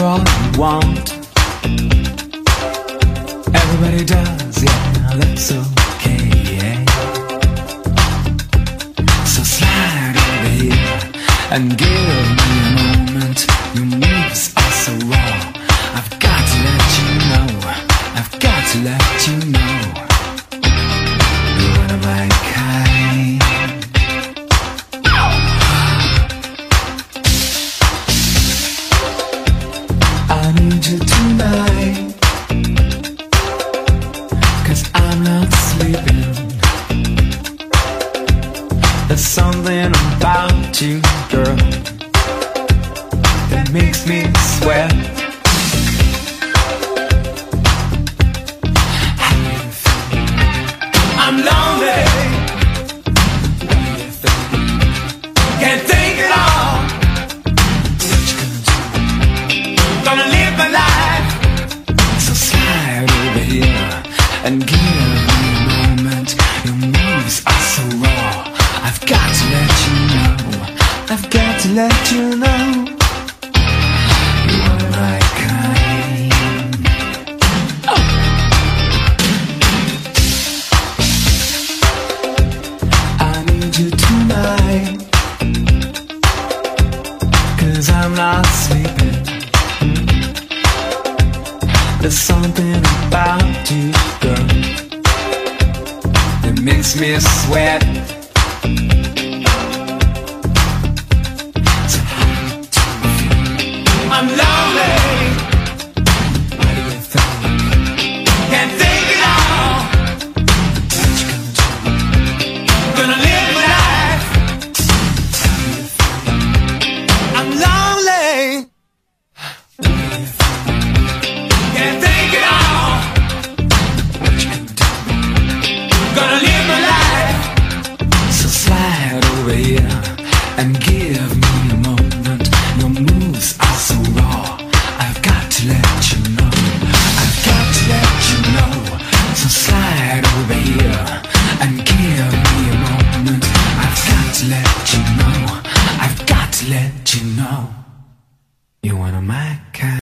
you're all I want. Everybody does, yeah, that's okay, yeah. So slide over here and give me a moment. Your moves are so raw. I've got to let you know. I've got to let you know. You're one of my kind. I need you tonight, 'cause I'm not sleeping. There's something about you, girl, that makes me sweat. I'm lonely, can't think at all. What you gonna do? Gonna live my life. So slide over here and give me a moment. Your moves are so raw. I've got to let you know. I've got to let you know. You are my kind. Oh. I need you tonight, 'cause I'm not sleeping. There's something about you, girl, that makes me sweat. So how do you feel? I'm lonely. What do you think? Can't think at all. What you gonna do? Gonna live my life. How do you feel? I'm lonely. What do you think? Can't think at all. What you gonna do? Gonna live my life. So slide over here and give me a moment. Your moves are so raw. I've got to let you know. I've got to let you know. So slide over here and give me a moment. I've got to let you know. I've got to let you know. You're one of my kind.